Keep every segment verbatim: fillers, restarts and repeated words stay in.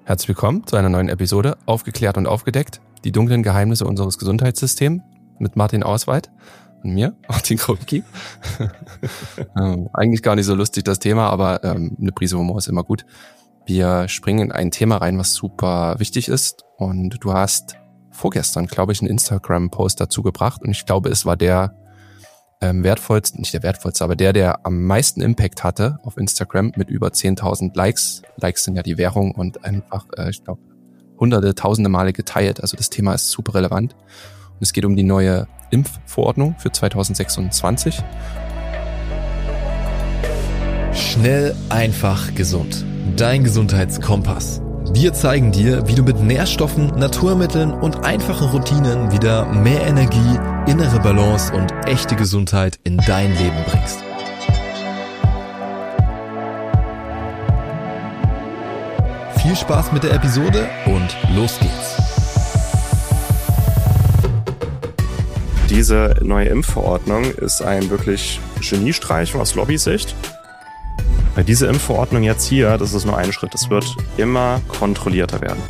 Herzlich willkommen zu einer neuen Episode Aufgeklärt und aufgedeckt, die dunklen Geheimnisse unseres Gesundheitssystems mit Martin Ausweit und mir, Martin Krupke. ähm, eigentlich gar nicht so lustig das Thema, aber ähm, eine Prise Humor ist immer gut. Wir springen in ein Thema rein, was super wichtig ist, und du hast vorgestern, glaube ich, einen Instagram-Post dazu gebracht, und ich glaube, es war der ähm, wertvollste, nicht der wertvollste, aber der, der am meisten Impact hatte auf Instagram mit über zehntausend Likes. Likes sind ja die Währung, und einfach, äh, ich glaube, hunderte, tausende Male geteilt. Also das Thema ist super relevant. Und es geht um die neue Impfverordnung für zwanzig sechsundzwanzig. Schnell, einfach, gesund. Dein Gesundheitskompass. Wir zeigen dir, wie du mit Nährstoffen, Naturmitteln und einfachen Routinen wieder mehr Energie, innere Balance und echte Gesundheit in dein Leben bringst. Viel Spaß mit der Episode und los geht's. Diese neue Impfverordnung ist ein wirklich Geniestreich aus Lobbysicht. Weil diese Impfverordnung jetzt hier, das ist nur ein Schritt, es wird immer kontrollierter werden.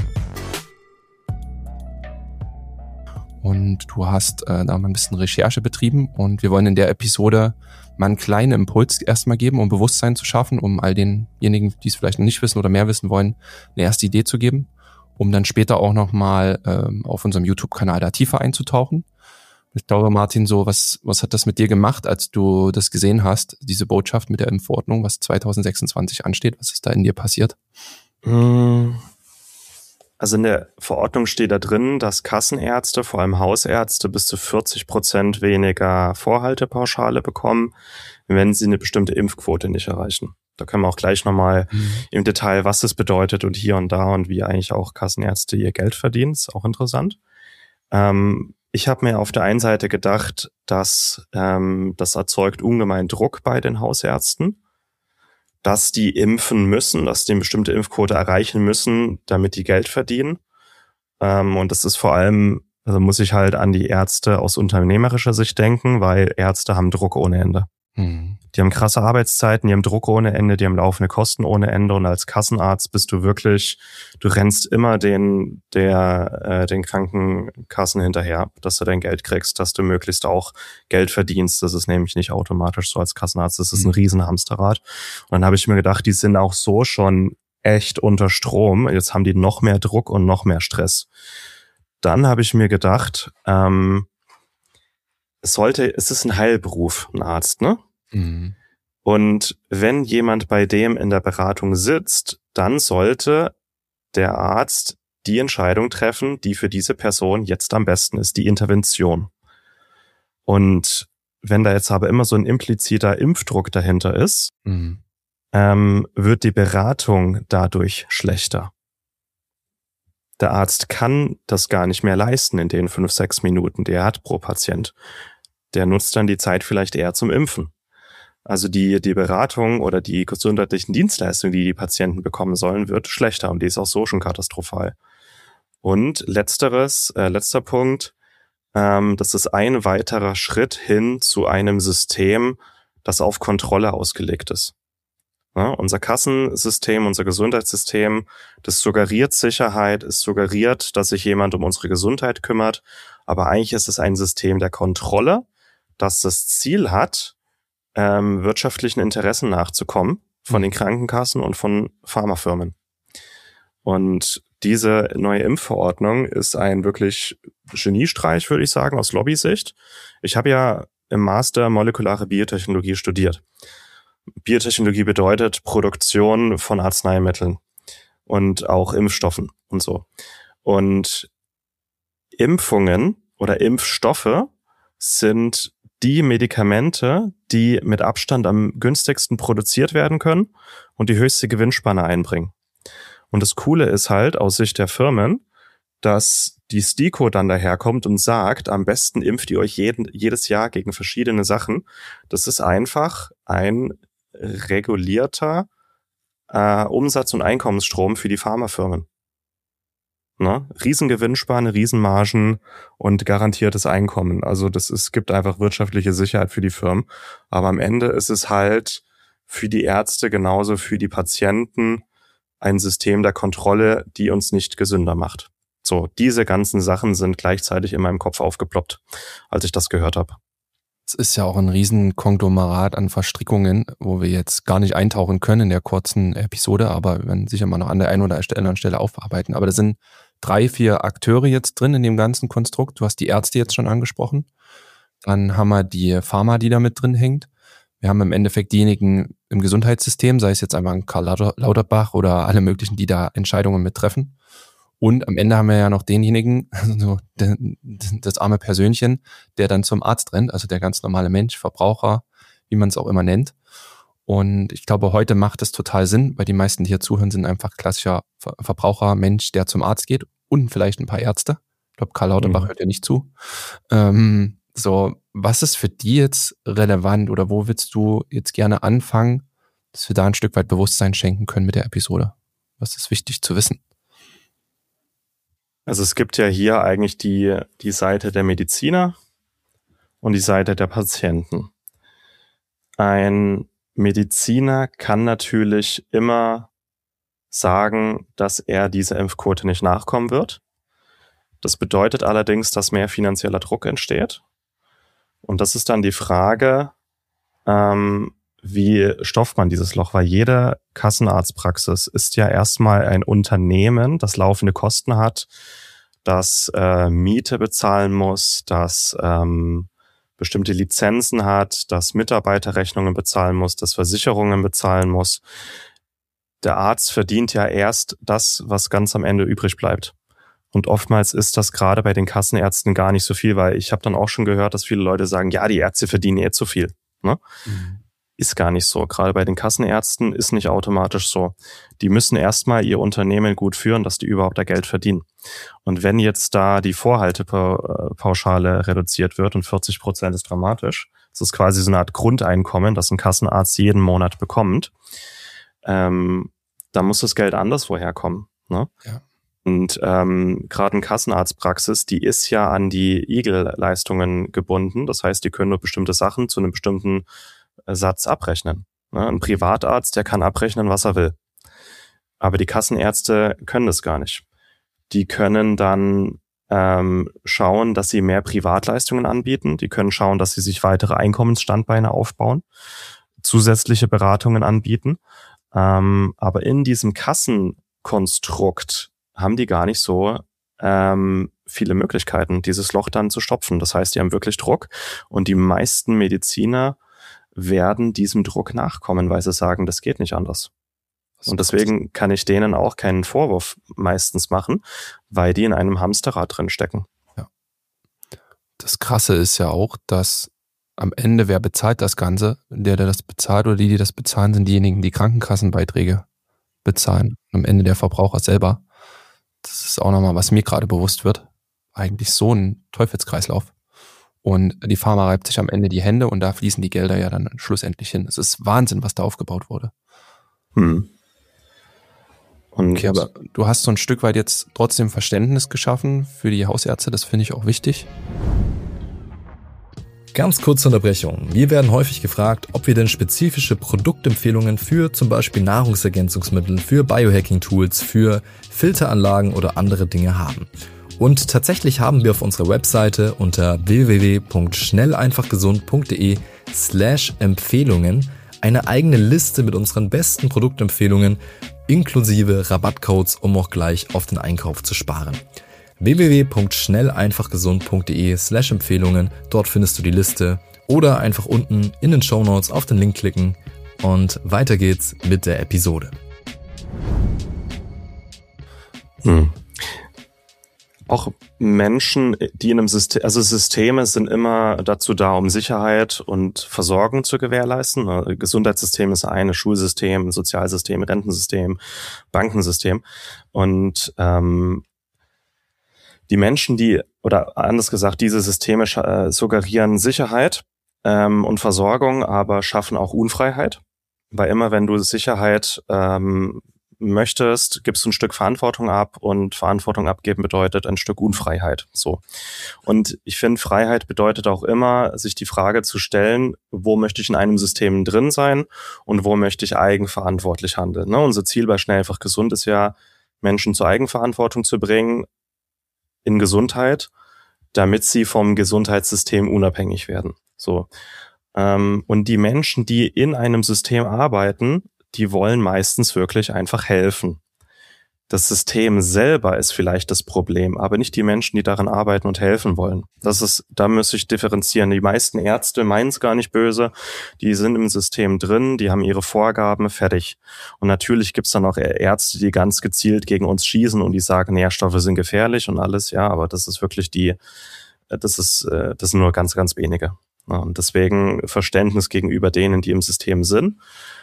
Und du hast äh, da mal ein bisschen Recherche betrieben, und wir wollen in der Episode mal einen kleinen Impuls erstmal geben, um Bewusstsein zu schaffen, um all denjenigen, die es vielleicht noch nicht wissen oder mehr wissen wollen, eine erste Idee zu geben, um dann später auch nochmal ähm, auf unserem YouTube-Kanal da tiefer einzutauchen. Ich glaube, Martin, so was was hat das mit dir gemacht, als du das gesehen hast, diese Botschaft mit der Impfverordnung, was zwanzig sechsundzwanzig ansteht? Was ist da in dir passiert? Also in der Verordnung steht da drin, dass Kassenärzte, vor allem Hausärzte, bis zu vierzig Prozent weniger Vorhaltepauschale bekommen, wenn sie eine bestimmte Impfquote nicht erreichen. Da können wir auch gleich nochmal mhm. im Detail, was das bedeutet und hier und da und wie eigentlich auch Kassenärzte ihr Geld verdienen. Ist auch interessant. Ähm, Ich habe mir auf der einen Seite gedacht, dass ähm, das erzeugt ungemein Druck bei den Hausärzten, dass die impfen müssen, dass die eine bestimmte Impfquote erreichen müssen, damit die Geld verdienen. Ähm, und das ist vor allem, also muss ich halt an die Ärzte aus unternehmerischer Sicht denken, weil Ärzte haben Druck ohne Ende. Mhm. Die haben krasse Arbeitszeiten, die haben Druck ohne Ende, die haben laufende Kosten ohne Ende, und als Kassenarzt bist du wirklich, du rennst immer den der äh, den Krankenkassen hinterher, dass du dein Geld kriegst, dass du möglichst auch Geld verdienst. Das ist nämlich nicht automatisch so als Kassenarzt, das ist ein riesen Hamsterrad. Und dann habe ich mir gedacht, die sind auch so schon echt unter Strom, jetzt haben die noch mehr Druck und noch mehr Stress. Dann habe ich mir gedacht, ähm, es sollte, es ist ein Heilberuf, ein Arzt, ne? Mhm. Und wenn jemand bei dem in der Beratung sitzt, dann sollte der Arzt die Entscheidung treffen, die für diese Person jetzt am besten ist, die Intervention. Und wenn da jetzt aber immer so ein impliziter Impfdruck dahinter ist, mhm. ähm, wird die Beratung dadurch schlechter. Der Arzt kann das gar nicht mehr leisten in den fünf, sechs Minuten, die er hat pro Patient. Der nutzt dann die Zeit vielleicht eher zum Impfen. Also die die Beratung oder die gesundheitlichen Dienstleistungen, die die Patienten bekommen sollen, wird schlechter, und die ist auch so schon katastrophal. Und letzteres, äh, letzter Punkt, ähm, das ist ein weiterer Schritt hin zu einem System, das auf Kontrolle ausgelegt ist. Ja, unser Kassensystem, unser Gesundheitssystem, das suggeriert Sicherheit, es suggeriert, dass sich jemand um unsere Gesundheit kümmert, aber eigentlich ist es ein System der Kontrolle, das das Ziel hat, ähm, wirtschaftlichen Interessen nachzukommen von den Krankenkassen und von Pharmafirmen. Und diese neue Impfverordnung ist ein wirklich Geniestreich, würde ich sagen, aus Lobbysicht. Ich habe ja im Master molekulare Biotechnologie studiert. Biotechnologie bedeutet Produktion von Arzneimitteln und auch Impfstoffen und so. Und Impfungen oder Impfstoffe sind die Medikamente, die mit Abstand am günstigsten produziert werden können und die höchste Gewinnspanne einbringen. Und das Coole ist halt aus Sicht der Firmen, dass die STIKO dann daherkommt und sagt, am besten impft ihr euch jeden, jedes Jahr gegen verschiedene Sachen. Das ist einfach ein regulierter äh, Umsatz- und Einkommensstrom für die Pharmafirmen. Ne? Riesengewinnspanne, Riesenmargen und garantiertes Einkommen. Also das ist, gibt einfach wirtschaftliche Sicherheit für die Firmen. Aber am Ende ist es halt für die Ärzte genauso für die Patienten ein System der Kontrolle, die uns nicht gesünder macht. So, diese ganzen Sachen sind gleichzeitig in meinem Kopf aufgeploppt, als ich das gehört habe. Es ist ja auch ein riesen Konglomerat an Verstrickungen, wo wir jetzt gar nicht eintauchen können in der kurzen Episode, aber wir werden sicher mal noch an der einen oder anderen Stelle aufarbeiten. Aber da sind drei, vier Akteure jetzt drin in dem ganzen Konstrukt. Du hast die Ärzte jetzt schon angesprochen. Dann haben wir die Pharma, die da mit drin hängt. Wir haben im Endeffekt diejenigen im Gesundheitssystem, sei es jetzt einfach ein Karl Lauterbach oder alle möglichen, die da Entscheidungen mit treffen. Und am Ende haben wir ja noch denjenigen, also das arme Persönchen, der dann zum Arzt rennt, also der ganz normale Mensch, Verbraucher, wie man es auch immer nennt. Und ich glaube, heute macht es total Sinn, weil die meisten, die hier zuhören, sind einfach klassischer Verbraucher, Mensch, der zum Arzt geht und vielleicht ein paar Ärzte. Ich glaube, Karl Lauterbach mhm. hört ja nicht zu. Ähm, so, was ist für die jetzt relevant oder wo willst du jetzt gerne anfangen, dass wir da ein Stück weit Bewusstsein schenken können mit der Episode? Was ist wichtig zu wissen? Also es gibt ja hier eigentlich die, die Seite der Mediziner und die Seite der Patienten. Ein Mediziner kann natürlich immer sagen, dass er dieser Impfquote nicht nachkommen wird. Das bedeutet allerdings, dass mehr finanzieller Druck entsteht. Und das ist dann die Frage, ähm, wie stopft man dieses Loch? Weil jede Kassenarztpraxis ist ja erstmal ein Unternehmen, das laufende Kosten hat, das äh, Miete bezahlen muss, das ähm, bestimmte Lizenzen hat, das Mitarbeiterrechnungen bezahlen muss, das Versicherungen bezahlen muss. Der Arzt verdient ja erst das, was ganz am Ende übrig bleibt. Und oftmals ist das gerade bei den Kassenärzten gar nicht so viel, weil ich habe dann auch schon gehört, dass viele Leute sagen, ja, die Ärzte verdienen eh zu viel. Ne? Mhm. Ist gar nicht so. Gerade bei den Kassenärzten ist nicht automatisch so. Die müssen erstmal ihr Unternehmen gut führen, dass die überhaupt da Geld verdienen. Und wenn jetzt da die Vorhaltepauschale reduziert wird und vierzig Prozent ist dramatisch, das ist quasi so eine Art Grundeinkommen, das ein Kassenarzt jeden Monat bekommt, ähm, da muss das Geld anderswo herkommen. Ne? Ja. Und ähm, gerade eine Kassenarztpraxis, die ist ja an die I G L-Leistungen gebunden. Das heißt, die können nur bestimmte Sachen zu einem bestimmten Satz abrechnen. Ein Privatarzt, der kann abrechnen, was er will. Aber die Kassenärzte können das gar nicht. Die können dann ähm, schauen, dass sie mehr Privatleistungen anbieten. Die können schauen, dass sie sich weitere Einkommensstandbeine aufbauen, zusätzliche Beratungen anbieten. Ähm, aber in diesem Kassenkonstrukt haben die gar nicht so ähm, viele Möglichkeiten, dieses Loch dann zu stopfen. Das heißt, die haben wirklich Druck und die meisten Mediziner werden diesem Druck nachkommen, weil sie sagen, das geht nicht anders. Und deswegen kann ich denen auch keinen Vorwurf meistens machen, weil die in einem Hamsterrad drin stecken. Ja. Das Krasse ist ja auch, dass am Ende, wer bezahlt das Ganze? Der, der das bezahlt oder die, die das bezahlen, sind diejenigen, die Krankenkassenbeiträge bezahlen. Am Ende der Verbraucher selber. Das ist auch nochmal, was mir gerade bewusst wird. Eigentlich so ein Teufelskreislauf. Und die Pharma reibt sich am Ende die Hände und da fließen die Gelder ja dann schlussendlich hin. Es ist Wahnsinn, was da aufgebaut wurde. Hm. Und okay, aber du hast so ein Stück weit jetzt trotzdem Verständnis geschaffen für die Hausärzte. Das finde ich auch wichtig. Ganz kurze Unterbrechung. Wir werden häufig gefragt, ob wir denn spezifische Produktempfehlungen für zum Beispiel Nahrungsergänzungsmittel, für Biohacking-Tools, für Filteranlagen oder andere Dinge haben. Und tatsächlich haben wir auf unserer Webseite unter w w w punkt schnelleinfachgesund punkt de slash Empfehlungen eine eigene Liste mit unseren besten Produktempfehlungen inklusive Rabattcodes, um auch gleich auf den Einkauf zu sparen. w w w punkt schnelleinfachgesund punkt de slash Empfehlungen, dort findest du die Liste oder einfach unten in den Shownotes auf den Link klicken und weiter geht's mit der Episode. Hm. Auch Menschen, die in einem System, also Systeme sind immer dazu da, um Sicherheit und Versorgung zu gewährleisten. Gesundheitssystem ist eine, Schulsystem, Sozialsystem, Rentensystem, Bankensystem. Und ähm, die Menschen, die, oder anders gesagt, diese Systeme äh, suggerieren Sicherheit ähm, und Versorgung, aber schaffen auch Unfreiheit. Weil immer, wenn du Sicherheit ähm, möchtest, gibst du ein Stück Verantwortung ab und Verantwortung abgeben bedeutet ein Stück Unfreiheit. So. Und ich finde, Freiheit bedeutet auch immer, sich die Frage zu stellen, wo möchte ich in einem System drin sein und wo möchte ich eigenverantwortlich handeln. Ne? Unser Ziel bei Schnell einfach gesund ist ja, Menschen zur Eigenverantwortung zu bringen in Gesundheit, damit sie vom Gesundheitssystem unabhängig werden. So. Ähm, und die Menschen, die in einem System arbeiten, die wollen meistens wirklich einfach helfen. Das System selber ist vielleicht das Problem, aber nicht die Menschen, die daran arbeiten und helfen wollen. Das ist, da muss ich differenzieren. Die meisten Ärzte meinen es gar nicht böse. Die sind im System drin, die haben ihre Vorgaben, fertig. Und natürlich gibt es dann auch Ärzte, die ganz gezielt gegen uns schießen und die sagen, Nährstoffe sind gefährlich und alles. Ja, aber das ist wirklich die, das ist, das sind nur ganz, ganz wenige. Und deswegen Verständnis gegenüber denen, die im System sind.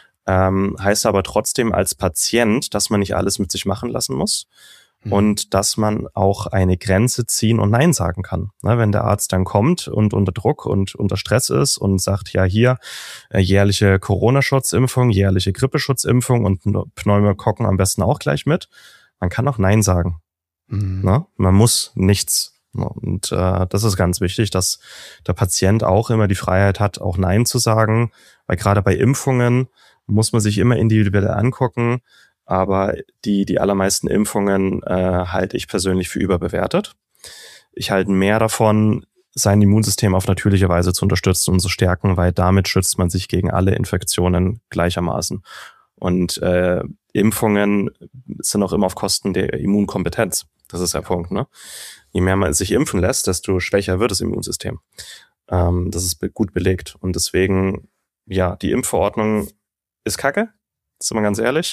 Ähm, heißt aber trotzdem als Patient, dass man nicht alles mit sich machen lassen muss mhm. und dass man auch eine Grenze ziehen und Nein sagen kann. Ne, wenn der Arzt dann kommt und unter Druck und unter Stress ist und sagt, ja hier äh, jährliche Corona-Schutzimpfung, jährliche Grippeschutzimpfung und Pneumokokken am besten auch gleich mit, man kann auch Nein sagen. Mhm. Ne? Man muss nichts. Und äh, das ist ganz wichtig, dass der Patient auch immer die Freiheit hat, auch Nein zu sagen, weil gerade bei Impfungen muss man sich immer individuell angucken, aber die die allermeisten Impfungen äh, halte ich persönlich für überbewertet. Ich halte mehr davon, sein Immunsystem auf natürliche Weise zu unterstützen und zu stärken, weil damit schützt man sich gegen alle Infektionen gleichermaßen. Und äh, Impfungen sind auch immer auf Kosten der Immunkompetenz. Das ist der Punkt, ne? Je mehr man sich impfen lässt, desto schwächer wird das Immunsystem. Ähm, das ist gut belegt. Und deswegen, ja, die Impfverordnung ist kacke, sind wir ganz ehrlich.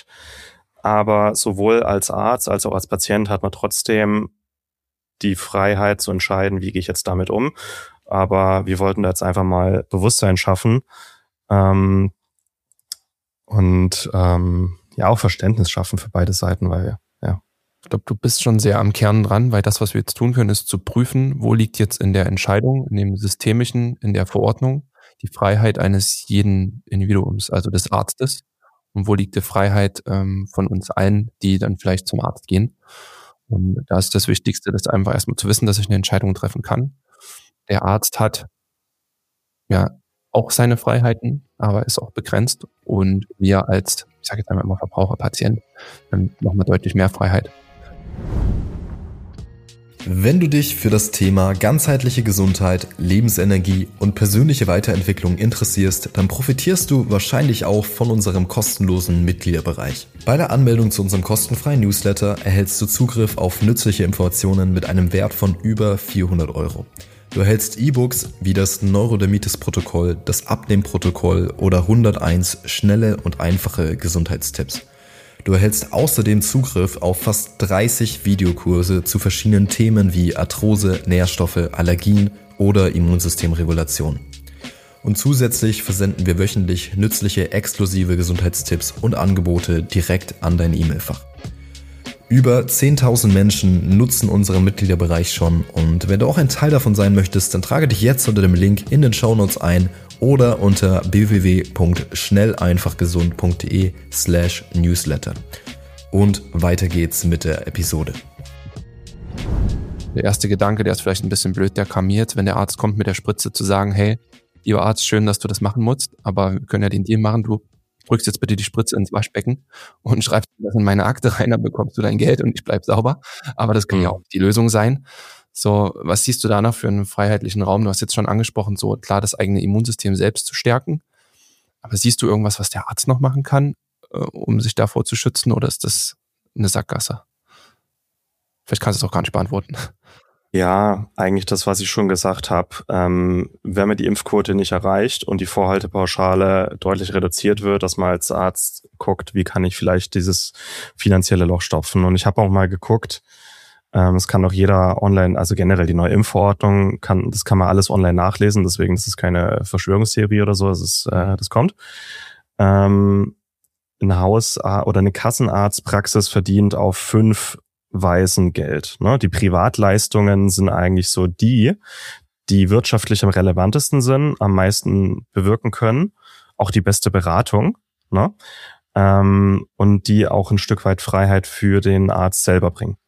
Aber sowohl als Arzt als auch als Patient hat man trotzdem die Freiheit zu entscheiden, wie gehe ich jetzt damit um. Aber wir wollten da jetzt einfach mal Bewusstsein schaffen ähm, und ähm, ja auch Verständnis schaffen für beide Seiten, weil ja. Ich glaube, du bist schon sehr am Kern dran, weil das, was wir jetzt tun können, ist zu prüfen, wo liegt jetzt in der Entscheidung, in dem Systemischen, in der Verordnung die Freiheit eines jeden Individuums, also des Arztes, und wo liegt die Freiheit ähm, von uns allen, die dann vielleicht zum Arzt gehen. Und da ist das Wichtigste, das einfach erstmal zu wissen, dass ich eine Entscheidung treffen kann. Der Arzt hat ja auch seine Freiheiten, aber ist auch begrenzt. Und wir als, ich sage jetzt einmal immer Verbraucher, Patient, dann nochmal deutlich mehr Freiheit. Wenn du dich für das Thema ganzheitliche Gesundheit, Lebensenergie und persönliche Weiterentwicklung interessierst, dann profitierst du wahrscheinlich auch von unserem kostenlosen Mitgliederbereich. Bei der Anmeldung zu unserem kostenfreien Newsletter erhältst du Zugriff auf nützliche Informationen mit einem Wert von über vierhundert Euro. Du erhältst E-Books wie das Neurodermitis-Protokoll, das Abnehmprotokoll oder hunderteins schnelle und einfache Gesundheitstipps. Du erhältst außerdem Zugriff auf fast dreißig Videokurse zu verschiedenen Themen wie Arthrose, Nährstoffe, Allergien oder Immunsystemregulation. Und zusätzlich versenden wir wöchentlich nützliche exklusive Gesundheitstipps und Angebote direkt an dein E-Mail-Fach. Über zehntausend Menschen nutzen unseren Mitgliederbereich schon und wenn du auch ein Teil davon sein möchtest, dann trage dich jetzt unter dem Link in den Shownotes ein oder unter w w w punkt schnell einfach gesund punkt d e slash newsletter. Und weiter geht's mit der Episode. Der erste Gedanke, der ist vielleicht ein bisschen blöd, der kam mir jetzt, wenn der Arzt kommt mit der Spritze, zu sagen, hey, lieber Arzt, schön, dass du das machen musst, aber wir können ja den Deal machen, du drückst jetzt bitte die Spritze ins Waschbecken und schreibst das in meine Akte rein, dann bekommst du dein Geld und ich bleib sauber. Aber das kann ja auch die Lösung sein. So, was siehst du da noch für einen freiheitlichen Raum? Du hast jetzt schon angesprochen, so klar das eigene Immunsystem selbst zu stärken. Aber siehst du irgendwas, was der Arzt noch machen kann, um sich davor zu schützen, oder ist das eine Sackgasse? Vielleicht kannst du es auch gar nicht beantworten. Ja, eigentlich das, was ich schon gesagt habe. Ähm, wenn man die Impfquote nicht erreicht und die Vorhaltepauschale deutlich reduziert wird, dass man als Arzt guckt, wie kann ich vielleicht dieses finanzielle Loch stopfen. Und ich habe auch mal geguckt, ähm, es kann auch jeder online, also generell die neue Impfverordnung, kann, das kann man alles online nachlesen, deswegen ist es keine Verschwörungstheorie oder so, es ist, äh, das kommt. Ähm, ein Haus- oder eine Kassenarztpraxis verdient auf fünf Weisen Geld. Ne? Die Privatleistungen sind eigentlich so die, die wirtschaftlich am relevantesten sind, am meisten bewirken können, auch die beste Beratung. Ne? ähm, und die auch ein Stück weit Freiheit für den Arzt selber bringen.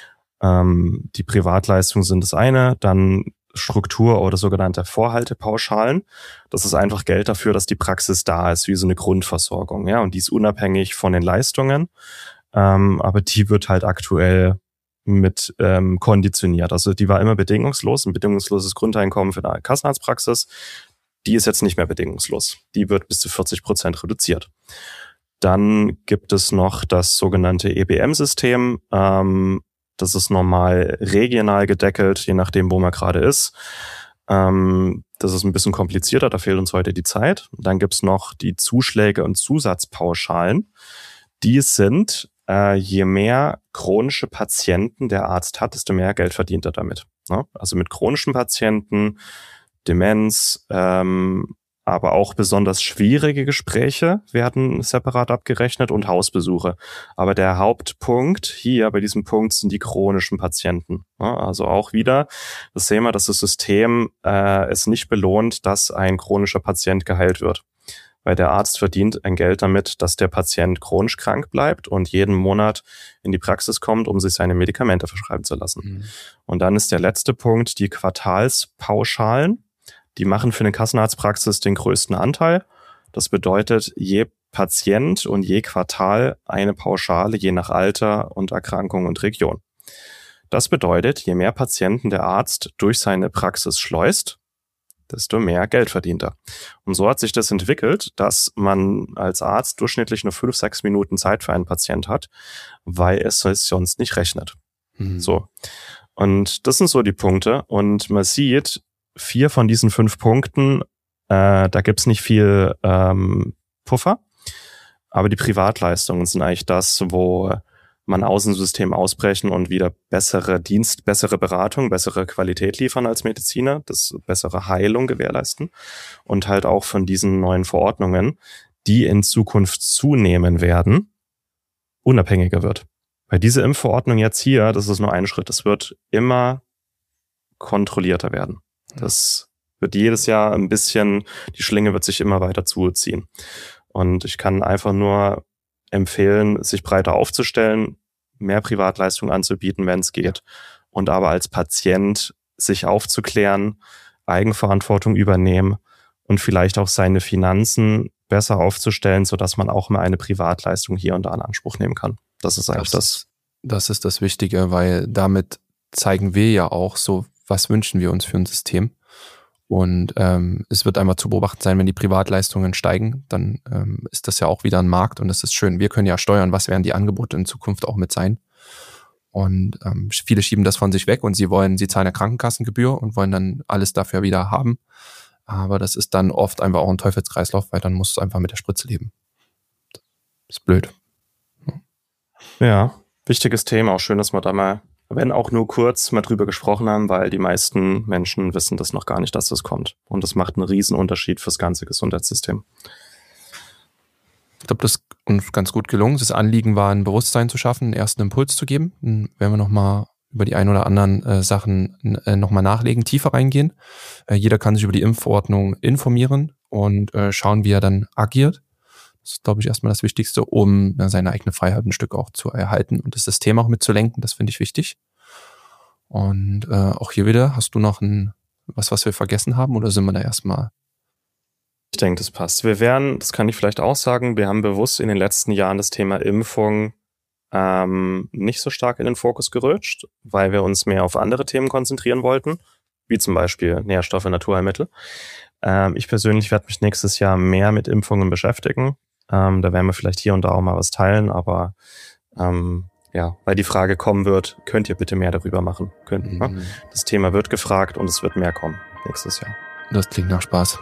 Ähm, die Privatleistungen sind das eine, dann Struktur oder sogenannte Vorhaltepauschalen. Das ist einfach Geld dafür, dass die Praxis da ist, wie so eine Grundversorgung, ja, und die ist unabhängig von den Leistungen, ähm, aber die wird halt aktuell mit ähm, konditioniert. Also die war immer bedingungslos, ein bedingungsloses Grundeinkommen für eine Kassenarztpraxis. Die ist jetzt nicht mehr bedingungslos. Die wird bis zu vierzig Prozent reduziert. Dann gibt es noch das sogenannte E B M-System. Ähm, das ist normal regional gedeckelt, je nachdem, wo man gerade ist. Ähm, das ist ein bisschen komplizierter, da fehlt uns heute die Zeit. Dann gibt es noch die Zuschläge und Zusatzpauschalen. Die sind, äh, je mehr chronische Patienten der Arzt hat, desto mehr Geld verdient er damit. Ne? Also mit chronischen Patienten, Demenz, ähm, aber auch besonders schwierige Gespräche werden separat abgerechnet und Hausbesuche. Aber der Hauptpunkt hier bei diesem Punkt sind die chronischen Patienten. Ja, also auch wieder, das sehen wir, dass das System äh, es nicht belohnt, dass ein chronischer Patient geheilt wird. Weil der Arzt verdient ein Geld damit, dass der Patient chronisch krank bleibt und jeden Monat in die Praxis kommt, um sich seine Medikamente verschreiben zu lassen. Mhm. Und dann ist der letzte Punkt die Quartalspauschalen. Die machen für eine Kassenarztpraxis den größten Anteil. Das bedeutet, je Patient und je Quartal eine Pauschale, je nach Alter und Erkrankung und Region. Das bedeutet, je mehr Patienten der Arzt durch seine Praxis schleust, desto mehr Geld verdient er. Und so hat sich das entwickelt, dass man als Arzt durchschnittlich nur fünf, sechs Minuten Zeit für einen Patient hat, weil es sonst nicht rechnet. Mhm. So. Und das sind so die Punkte. Und man sieht, vier von diesen fünf Punkten, äh, da gibt's nicht viel ähm, Puffer, aber die Privatleistungen sind eigentlich das, wo man aus dem System ausbrechen und wieder bessere Dienst, bessere Beratung, bessere Qualität liefern als Mediziner, das bessere Heilung gewährleisten und halt auch von diesen neuen Verordnungen, die in Zukunft zunehmen werden, unabhängiger wird. Weil diese Impfverordnung jetzt hier, das ist nur ein Schritt, es wird immer kontrollierter werden. Das wird jedes Jahr ein bisschen, die Schlinge wird sich immer weiter zuziehen. Und ich kann einfach nur empfehlen, sich breiter aufzustellen, mehr Privatleistung anzubieten, wenn es geht. Und aber als Patient sich aufzuklären, Eigenverantwortung übernehmen und vielleicht auch seine Finanzen besser aufzustellen, sodass man auch mal eine Privatleistung hier und da in Anspruch nehmen kann. Das ist eigentlich das. Das ist das Wichtige, weil damit zeigen wir ja auch so, was wünschen wir uns für ein System. Und ähm, es wird einmal zu beobachten sein, wenn die Privatleistungen steigen, dann ähm, ist das ja auch wieder ein Markt und das ist schön. Wir können ja steuern, was werden die Angebote in Zukunft auch mit sein. Und ähm, viele schieben das von sich weg und sie wollen, sie zahlen eine Krankenkassengebühr und wollen dann alles dafür wieder haben. Aber das ist dann oft einfach auch ein Teufelskreislauf, weil dann musst du einfach mit der Spritze leben. Das ist blöd. Ja, ja, wichtiges Thema. Auch schön, dass wir da mal, wenn auch nur kurz, mal drüber gesprochen haben, weil die meisten Menschen wissen das noch gar nicht, dass das kommt. Und das macht einen riesen Unterschied fürs ganze Gesundheitssystem. Ich glaube, das ist uns ganz gut gelungen. Das Anliegen war, ein Bewusstsein zu schaffen, einen ersten Impuls zu geben. Dann werden wir nochmal über die ein oder anderen äh, Sachen äh, nochmal nachlegen, tiefer reingehen. Äh, jeder kann sich über die Impfverordnung informieren und äh, schauen, wie er dann agiert. Das ist, glaube ich, erstmal das Wichtigste, um ja, seine eigene Freiheit ein Stück auch zu erhalten und das System auch mitzulenken. Das finde ich wichtig. Und äh, auch hier wieder, hast du noch ein, was, was wir vergessen haben oder sind wir da erstmal? Ich denke, das passt. Wir werden, das kann ich vielleicht auch sagen, wir haben bewusst in den letzten Jahren das Thema Impfung ähm, nicht so stark in den Fokus gerückt, weil wir uns mehr auf andere Themen konzentrieren wollten, wie zum Beispiel Nährstoffe, Naturheilmittel. Ähm, ich persönlich werde mich nächstes Jahr mehr mit Impfungen beschäftigen. Ähm, da werden wir vielleicht hier und da auch mal was teilen, aber ähm, ja, weil die Frage kommen wird, könnt ihr bitte mehr darüber machen? Könnt, mhm. ne? Das Thema wird gefragt und es wird mehr kommen nächstes Jahr. Das klingt nach Spaß.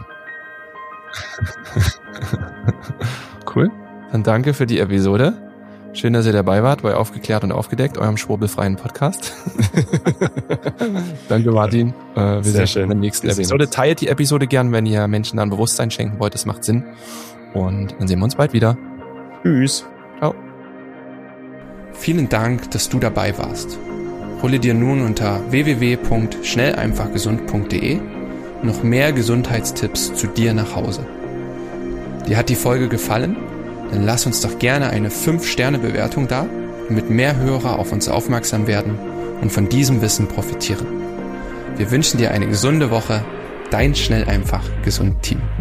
Cool. Dann danke für die Episode. Schön, dass ihr dabei wart bei Aufgeklärt und Aufgedeckt, eurem schwurbelfreien Podcast. Danke, Martin. Äh, wir Sehr sehen schön. in der nächsten Episode. Teilt die Episode gern, wenn ihr Menschen dann Bewusstsein schenken wollt. Das macht Sinn. Und dann sehen wir uns bald wieder. Tschüss. Ciao. Vielen Dank, dass du dabei warst. Hole dir nun unter w w w punkt schnell einfach gesund punkt d e noch mehr Gesundheitstipps zu dir nach Hause. Dir hat die Folge gefallen? dann lass uns doch gerne eine fünf Sterne Bewertung da, damit mehr Hörer auf uns aufmerksam werden und von diesem Wissen profitieren. Wir wünschen dir eine gesunde Woche. Dein Schnell einfach gesund Team.